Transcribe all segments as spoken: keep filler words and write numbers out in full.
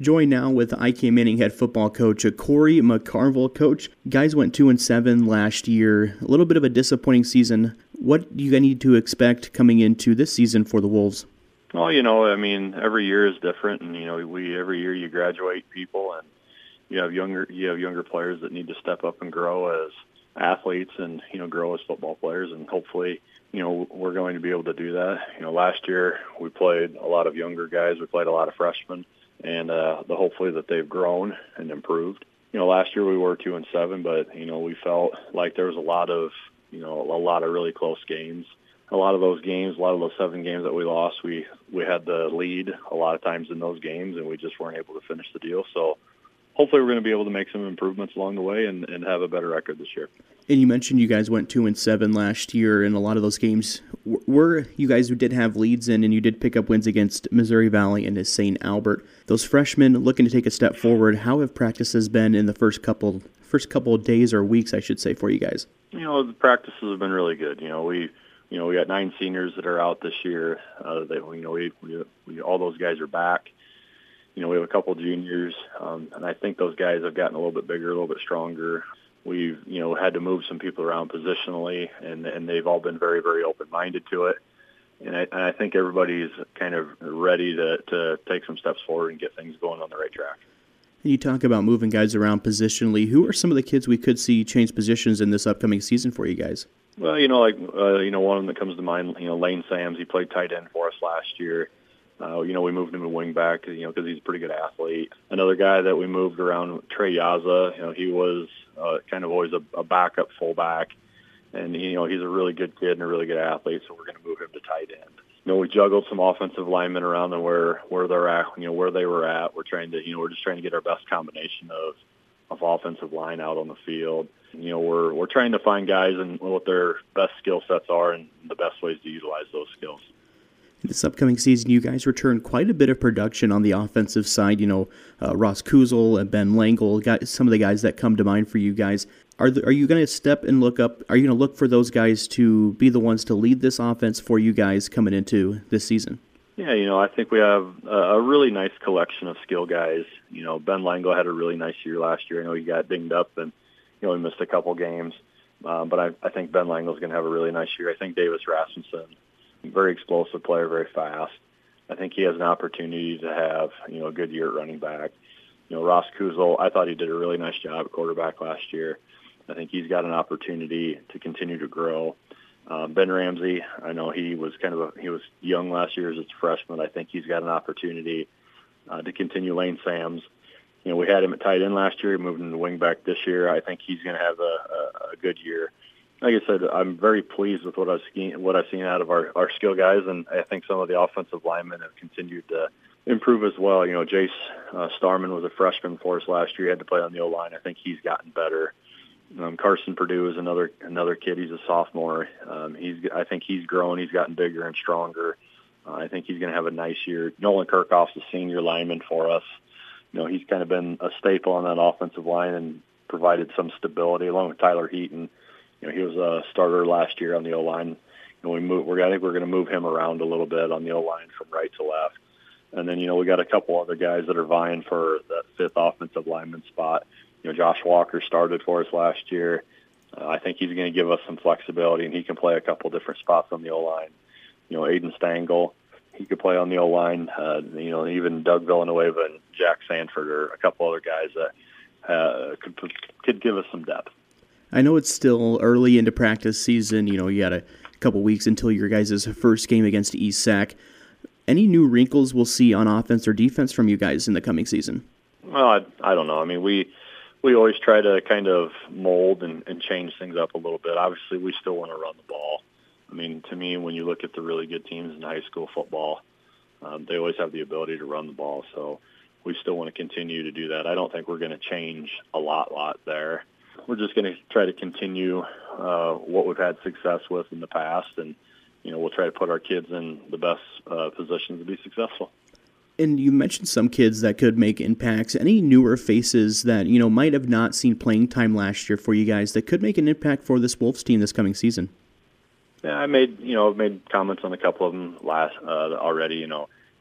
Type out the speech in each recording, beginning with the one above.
Joined now with I K Manning head football coach Corey McCarville. Coach, guys went two and seven last year. A little bit of a disappointing season. What do you need to expect coming into this season for the Wolves? Well, you know, I mean, every year is different, and you know, we every year you graduate people, and you have younger you have younger players that need to step up and grow as athletes, and you know, grow as football players, and hopefully, you know, we're going to be able to do that. You know, last year we played a lot of younger guys. We played a lot of freshmen. And uh, the hopefully that they've grown and improved. You know, last year we were two and seven, but you know we felt like there was a lot of you know a lot of really close games. A lot of those games, a lot of those seven games that we lost, we we had the lead a lot of times in those games, and we just weren't able to finish the deal. So hopefully we're going to be able to make some improvements along the way and, and have a better record this year. And you mentioned you guys went two and seven last year, and a lot of those games were you guys who did have leads in, and you did pick up wins against Missouri Valley and Saint Albert. Those freshmen looking to take a step forward. How have practices been in the first couple first couple of days or weeks, I should say, for you guys? You know, the practices have been really good. You know, we you know we got nine seniors that are out this year. Uh, they you know we, we, we all those guys are back. You know, we have a couple of juniors, um, and I think those guys have gotten a little bit bigger, a little bit stronger. We've, you know, had to move some people around positionally, and, and they've all been very, very open-minded to it. And I, and I think everybody's kind of ready to, to take some steps forward and get things going on the right track. You talk about moving guys around positionally. Who are some of the kids we could see change positions in this upcoming season for you guys? Well, you know, like, uh, you know, one of them that comes to mind, you know, Lane Sams, he played tight end for us last year. Uh, you know, we moved him to wing back, you know, because he's a pretty good athlete. Another guy that we moved around, Trey Yaza, you know, he was uh, kind of always a, a backup fullback. And, you know, he's a really good kid and a really good athlete, so we're going to move him to tight end. You know, we juggled some offensive linemen around and where, where they're at, you know, where they were at. We're trying to, you know, we're just trying to get our best combination of, of offensive line out on the field. You know, we're we're trying to find guys and what their best skill sets are and the best ways to utilize those skills. This upcoming season, you guys return quite a bit of production on the offensive side. You know, uh, Ross Kuzel and Ben Langle, got some of the guys that come to mind for you guys. Are the, are you going to step and look up? Are you going to look for those guys to be the ones to lead this offense for you guys coming into this season? Yeah, you know, I think we have a, a really nice collection of skill guys. You know, Ben Langle had a really nice year last year. I know he got dinged up and, you know, he missed a couple games. Uh, but I, I think Ben Langle's going to have a really nice year. I think Davis Rasmussen, very explosive player, very fast. I think he has an opportunity to have, you know, a good year at running back. You know, Ross Kuzel, I thought he did a really nice job at quarterback last year. I think he's got an opportunity to continue to grow. Um, Ben Ramsey, I know he was kind of a, he was young last year as a freshman. I think he's got an opportunity uh, to continue. Lane Sams, you know, we had him at tight end last year, moved him to wing back this year. I think he's going to have a, a, a good year. Like I said, I'm very pleased with what I've seen, what I've seen out of our, our skill guys, and I think some of the offensive linemen have continued to improve as well. You know, Jace uh, Starman was a freshman for us last year. He had to play on the O-line. I think he's gotten better. Um, Carson Purdue is another another kid. He's a sophomore. Um, he's I think he's grown. He's gotten bigger and stronger. Uh, I think he's going to have a nice year. Nolan Kirchhoff's a senior lineman for us. You know, he's kind of been a staple on that offensive line and provided some stability along with Tyler Heaton. You know, he was a starter last year on the O-line. And we move. We're I think we're going to move him around a little bit on the O-line from right to left. And then, you know, we got a couple other guys that are vying for that fifth offensive lineman spot. You know, Josh Walker started for us last year. Uh, I think he's going to give us some flexibility, and he can play a couple different spots on the O-line. You know, Aiden Stangl, he could play on the O-line. Uh, you know, even Doug Villanueva and Jack Sanford are a couple other guys that uh, could could give us some depth. I know it's still early into practice season. You know, you got a couple weeks until your guys' first game against East Sac. Any new wrinkles we'll see on offense or defense from you guys in the coming season? Well, I, I don't know. I mean, we we always try to kind of mold and, and change things up a little bit. Obviously, we still want to run the ball. I mean, to me, when you look at the really good teams in high school football, um, they always have the ability to run the ball. So we still want to continue to do that. I don't think we're going to change a lot, lot there. We're just going to try to continue uh, what we've had success with in the past, and you know, we'll try to put our kids in the best uh, positions to be successful. And you mentioned some kids that could make impacts. Any newer faces that, you know, might have not seen playing time last year for you guys that could make an impact for this Wolves team this coming season? Yeah, I made, you know, I've made comments on a couple of them last uh, already. You know,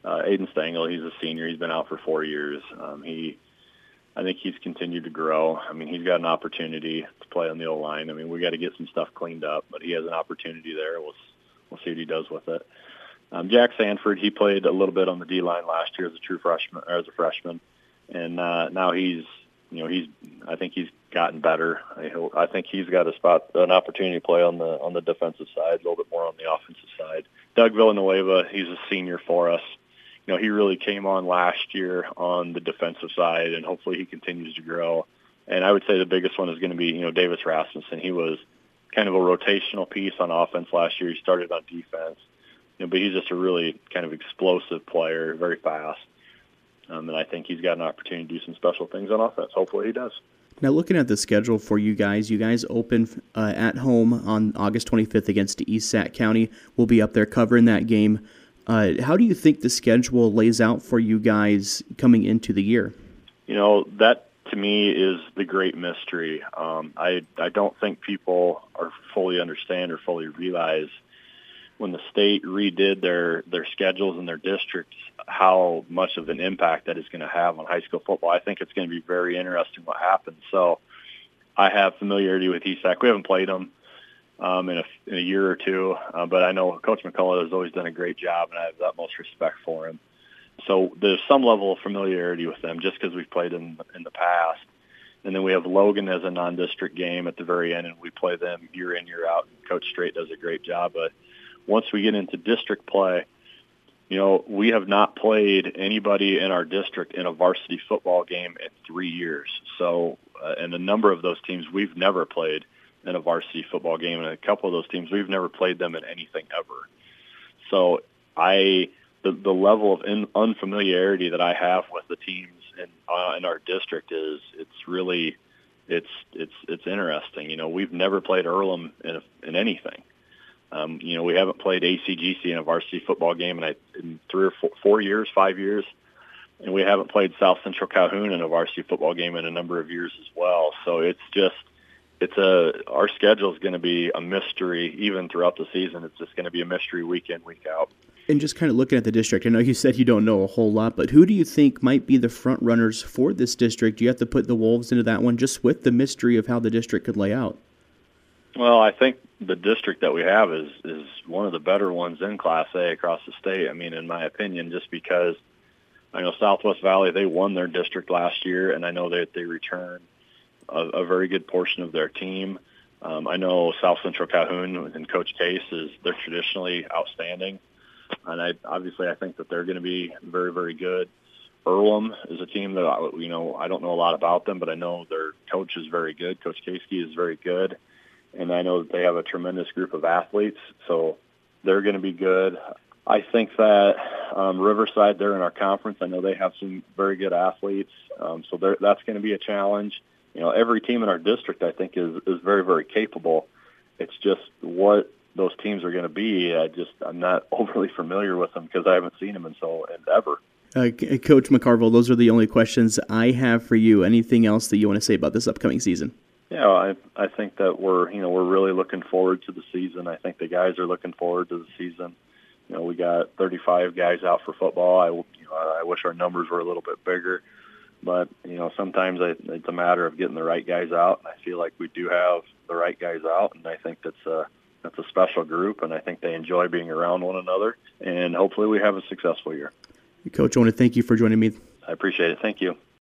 uh, Aiden Stengel, he's a senior. He's been out for four years. Um, he, I think he's continued to grow. I mean, he's got an opportunity to play on the O-line. I mean, we got to get some stuff cleaned up, but he has an opportunity there. We'll we'll see what he does with it. Um, Jack Sanford, he played a little bit on the D-line last year as a true freshman, or as a freshman, and uh, now he's, you know, he's. I think he's gotten better. I, hope, I think he's got a spot, an opportunity to play on the on the defensive side, a little bit more on the offensive side. Doug Villanueva, he's a senior for us. You know, he really came on last year on the defensive side, and hopefully he continues to grow. And I would say the biggest one is going to be, you know, Davis Rasmussen. He was kind of a rotational piece on offense last year. He started on defense, you know, but he's just a really kind of explosive player, very fast. Um, and I think he's got an opportunity to do some special things on offense. Hopefully he does. Now, looking at the schedule for you guys, you guys open uh, at home on August twenty-fifth against East Sac County. We'll be up there covering that game. Uh, how do you think the schedule lays out for you guys coming into the year? You know, that to me is the great mystery. Um, I I don't think people are fully understand or fully realize when the state redid their, their schedules and their districts, how much of an impact that is going to have on high school football. I think it's going to be very interesting what happens. So I have familiarity with E S A C. We haven't played them um, in, a, in a year or two, uh, but I know Coach McCullough has always done a great job, and I have the utmost respect for him. So there's some level of familiarity with them just because we've played in, in the past. And then we have Logan as a non-district game at the very end, and we play them year in, year out. Coach Strait does a great job. But once we get into district play, you know, we have not played anybody in our district in a varsity football game in three years. So, uh, and a number of those teams we've never played in a varsity football game, and a couple of those teams we've never played them in anything ever. So I, the, the level of in, unfamiliarity that I have with the teams in, uh, in our district is, it's really, it's, it's, it's interesting. You know, we've never played Earlham in, a, in anything. Um, you know, we haven't played A C G C in a varsity football game in, I, in three or four, four years, five years, and we haven't played South Central Calhoun in a varsity football game in a number of years as well. So it's just, it's a, our schedule is going to be a mystery even throughout the season. It's just going to be a mystery week in, week out. And just kind of looking at the district, I know you said you don't know a whole lot, but who do you think might be the front runners for this district? Do you have to put the Wolves into that one just with the mystery of how the district could lay out? Well, I think the district that we have is, is one of the better ones in Class A across the state. I mean, in my opinion, just because I know Southwest Valley, they won their district last year, and I know that they returned a, a very good portion of their team. Um, I know South Central Calhoun and Coach Case is they're traditionally outstanding, and I obviously I think that they're going to be very, very good. Earlham is a team that I, you know I don't know a lot about them, but I know their coach is very good. Coach Kasky is very good. And I know that they have a tremendous group of athletes, so they're going to be good. I think that um, Riverside, they're in our conference. I know they have some very good athletes, um, so that's going to be a challenge. You know, every team in our district, I think, is is very, very capable. It's just what those teams are going to be. I just I'm not overly familiar with them because I haven't seen them in so in ever. Uh, Coach McCarville, those are the only questions I have for you. Anything else that you want to say about this upcoming season? Yeah, I I think that we're you know we're really looking forward to the season. I think the guys are looking forward to the season. You know, we got thirty-five guys out for football. I you know I wish our numbers were a little bit bigger, but you know sometimes I, it's a matter of getting the right guys out. And I feel like we do have the right guys out, and I think that's a that's a special group, and I think they enjoy being around one another. And hopefully, we have a successful year. Coach, I want to thank you for joining me. I appreciate it. Thank you.